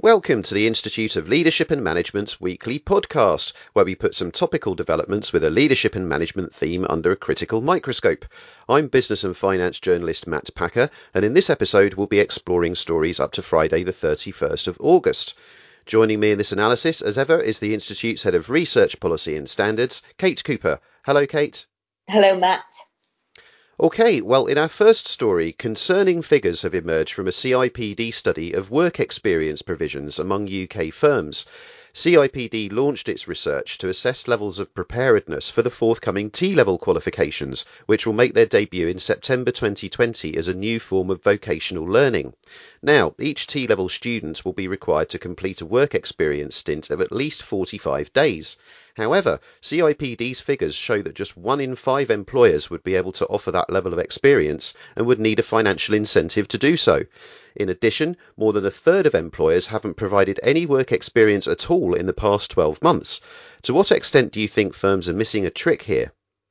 Welcome to the Institute of Leadership and Management's weekly podcast, where we put some topical developments with a leadership and management theme under a critical microscope. I'm business and finance journalist Matt Packer, and in this episode we'll be exploring stories up to Friday the 31st of August. Joining me in this analysis, as ever, is the Institute's Head of Research Policy and Standards, Kate Cooper. Hello, Kate. Hello, Matt. Okay, well, in our first story, concerning figures have emerged from a CIPD study of work experience provisions among UK firms. CIPD launched its research to assess levels of preparedness for the forthcoming T-level qualifications, which will make their debut in September 2020 as a new form of vocational learning. Now, each T-level student will be required to complete a work experience stint of at least 45 days. However, CIPD's figures show that just 1 in 5 employers would be able to offer that level of experience and would need a financial incentive to do so. In addition, more than a third of employers haven't provided any work experience at all in the past 12 months. To what extent do you think firms are missing a trick here?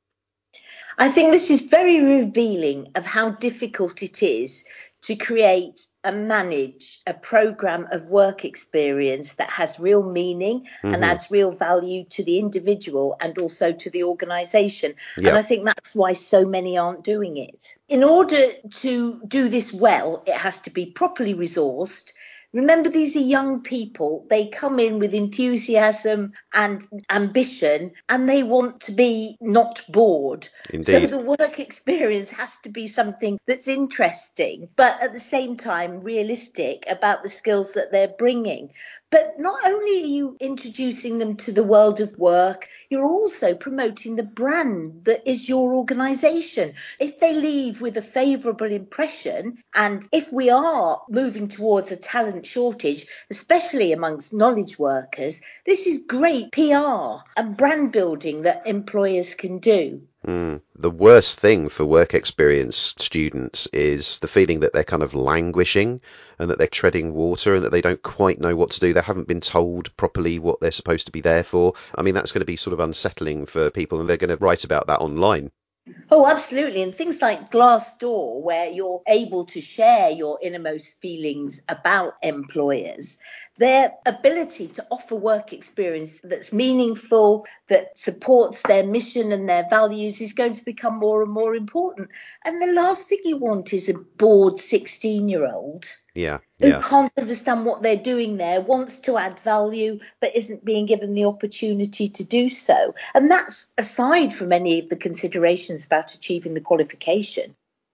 I think this is very revealing of how difficult it is to create and manage a programme of work experience that has real meaning and adds real value to the individual and also to the organisation. Yep. And I think that's why so many aren't doing it. In order to do this well, it has to be properly resourced. Remember, these are young people. They come in with enthusiasm and ambition, and they want to be not bored. Indeed. So the work experience has to be something that's interesting, but at the same time realistic about the skills that they're bringing. But not only are you introducing them to the world of work, you're also promoting the brand that is your organisation. If they leave with a favourable impression, and if we are moving towards a talent shortage, especially amongst knowledge workers, this is great PR and brand building that employers can do. The worst thing for work experience students is the feeling that they're kind of languishing and that they're treading water and that they don't quite know what to do. They haven't been told properly what they're supposed to be there for. I mean, that's going to be sort of unsettling for people, and they're going to write about that online. Oh, absolutely. And things like Glassdoor, where you're able to share your innermost feelings about employers, their ability to offer work experience that's meaningful, that supports their mission and their values is going to become more and more important. And the last thing you want is a bored 16-year-old. Who can't understand what they're doing there, wants to add value, but isn't being given the opportunity to do so. And that's aside from any of the considerations about achieving the qualification.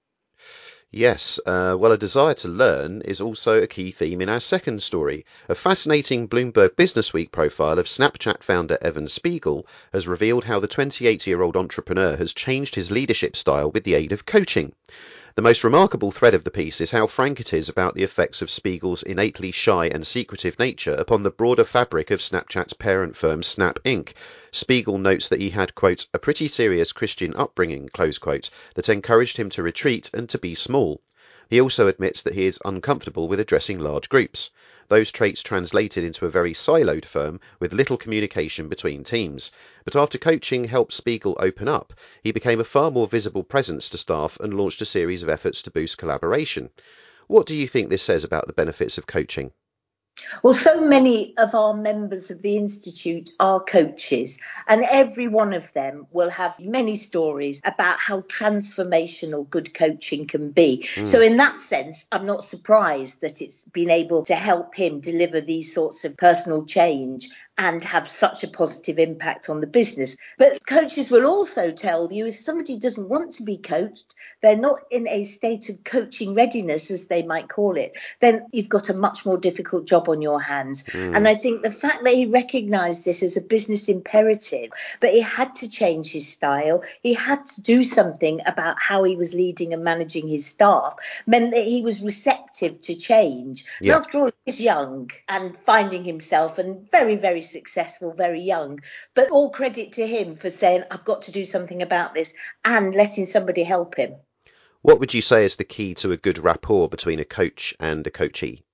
Yes, well, a desire to learn is also a key theme in our second story. A fascinating Bloomberg Businessweek profile of Snapchat founder Evan Spiegel has revealed how the 28-year-old entrepreneur has changed his leadership style with the aid of coaching. The most remarkable thread of the piece is how frank it is about the effects of Spiegel's innately shy and secretive nature upon the broader fabric of Snapchat's parent firm Snap Inc. Spiegel notes that he had, quote, a pretty serious Christian upbringing, close quote, that encouraged him to retreat and to be small. He also admits that he is uncomfortable with addressing large groups. Those traits translated into a very siloed firm with little communication between teams. But after coaching helped Spiegel open up, he became a far more visible presence to staff and launched a series of efforts to boost collaboration. What do you think this says about the benefits of coaching? Well, so many of our members of the Institute are coaches, and every one of them will have many stories about how transformational good coaching can be. So in that sense, I'm not surprised that it's been able to help him deliver these sorts of personal change and have such a positive impact on the business. But coaches will also tell you if somebody doesn't want to be coached, they're not in a state of coaching readiness, as they might call it, then you've got a much more difficult job on your hands. And I think the fact that he recognised this as a business imperative, but he had to change his style, he had to do something about how he was leading and managing his staff, meant that he was receptive to change. Yeah. And after all, he's young and finding himself and very, very successful, very young. But all credit to him for saying, I've got to do something about this and letting somebody help him. What would you say is the key to a good rapport between a coach and a coachee?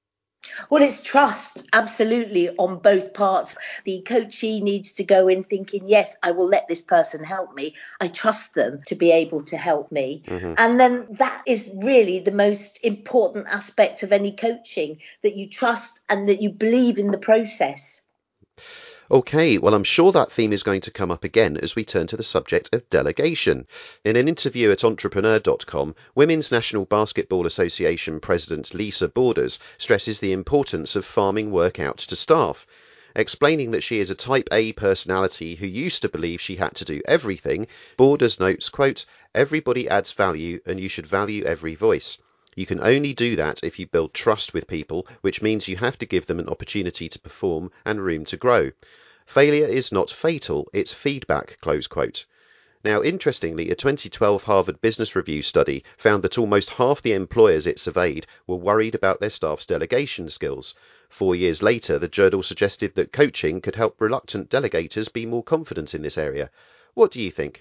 Well, it's trust, absolutely, on both parts. The coachee needs to go in thinking, yes, I will let this person help me. I trust them to be able to help me. Mm-hmm. And then that is really the most important aspect of any coaching, that you trust and that you believe in the process. Okay, well, I'm sure that theme is going to come up again as we turn to the subject of delegation. In an interview at entrepreneur.com, Women's National Basketball Association President Lisa Borders stresses the importance of farming work out to staff, explaining that she is a type A personality who used to believe she had to do everything. Borders notes, quote, "Everybody adds value and you should value every voice. You can only do that if you build trust with people, which means you have to give them an opportunity to perform and room to grow. Failure is not fatal, it's feedback," close quote. Now, interestingly, a 2012 Harvard Business Review study found that almost half the employers it surveyed were worried about their staff's delegation skills. 4 years later, the journal suggested that coaching could help reluctant delegators be more confident in this area. What do you think?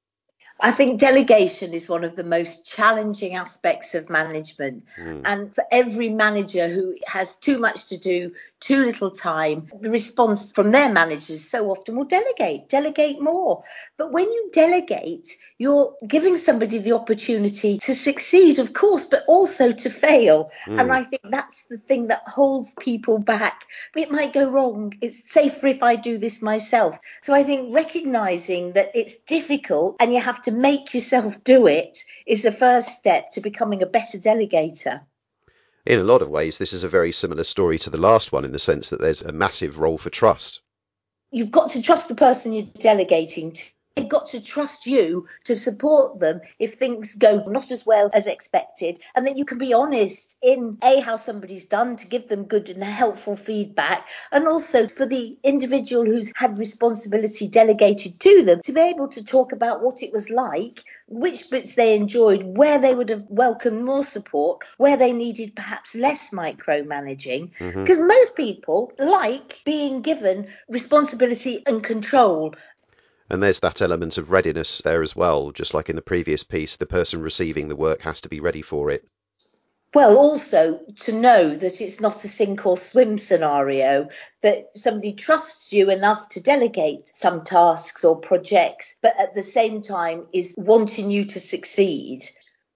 I think delegation is one of the most challenging aspects of management. Mm. And for every manager who has too much to do, too little time, the response from their managers so often will delegate more. But when you delegate, you're giving somebody the opportunity to succeed, of course, but also to fail. And Mm. I think that's the thing that holds people back. It might go wrong. It's safer if I do this myself. So I think recognizing that it's difficult and you have to make yourself do it is the first step to becoming a better delegator. In a lot of ways, this is a very similar story to the last one in the sense that there's a massive role for trust. You've got to trust the person you're delegating to. They've got to trust you to support them if things go not as well as expected, and that you can be honest in how somebody's done to give them good and helpful feedback, and also for the individual who's had responsibility delegated to them to be able to talk about what it was like, which bits they enjoyed, where they would have welcomed more support, where they needed perhaps less micromanaging. Mm-hmm. Because most people like being given responsibility and control. And there's that element of readiness there as well. Just like in the previous piece, the person receiving the work has to be ready for it. Well, also to know that it's not a sink or swim scenario, that somebody trusts you enough to delegate some tasks or projects, but at the same time is wanting you to succeed.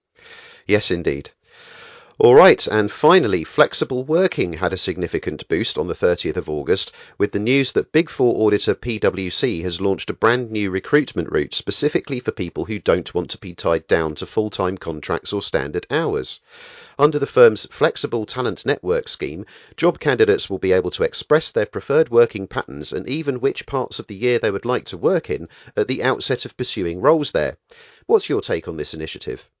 Yes, indeed. All right, and finally, flexible working had a significant boost on the 30th of August with the news that Big Four auditor PwC has launched a brand new recruitment route specifically for people who don't want to be tied down to full-time contracts or standard hours. Under the firm's Flexible Talent Network scheme, job candidates will be able to express their preferred working patterns and even which parts of the year they would like to work in at the outset of pursuing roles there. What's your take on this initiative?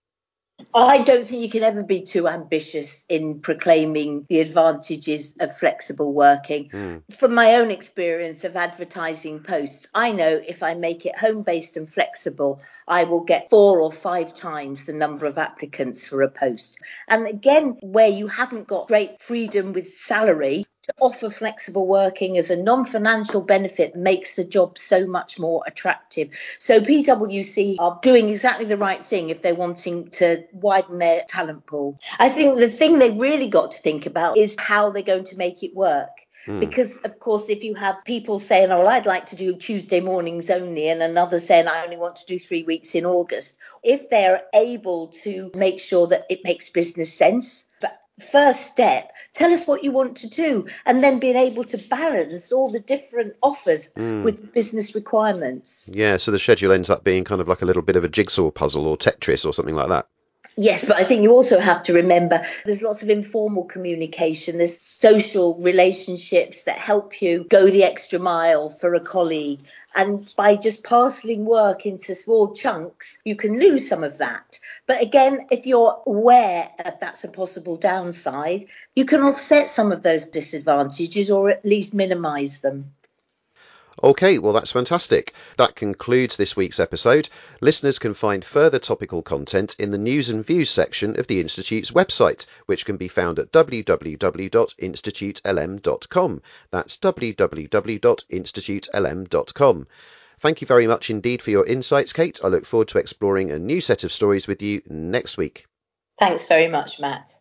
I don't think you can ever be too ambitious in proclaiming the advantages of flexible working. Mm. From my own experience of advertising posts, I know if I make it home based and flexible, I will get 4 or 5 times the number of applicants for a post. And again, where you haven't got great freedom with salary, to offer flexible working as a non-financial benefit makes the job so much more attractive. So PwC are doing exactly the right thing if they're wanting to widen their talent pool. I think the thing they've really got to think about is how they're going to make it work. Mm. Because, of course, if you have people saying, oh, well, I'd like to do Tuesday mornings only, and another saying, I only want to do 3 weeks in August, if they're able to make sure that it makes business sense, but first step, tell us what you want to do, and then being able to balance all the different offers Mm. with business requirements. Yeah, so the schedule ends up being kind of like a little bit of a jigsaw puzzle or Tetris or something like that. Yes, but I think you also have to remember there's lots of informal communication. There's social relationships that help you go the extra mile for a colleague. And by just parceling work into small chunks, you can lose some of that. But again, if you're aware that that's a possible downside, you can offset some of those disadvantages or at least minimize them. Okay, well, that's fantastic. That concludes this week's episode. Listeners can find further topical content in the News and Views section of the Institute's website, which can be found at www.institutelm.com. That's www.institutelm.com. Thank you very much indeed for your insights, Kate. I look forward to exploring a new set of stories with you next week. Thanks very much, Matt.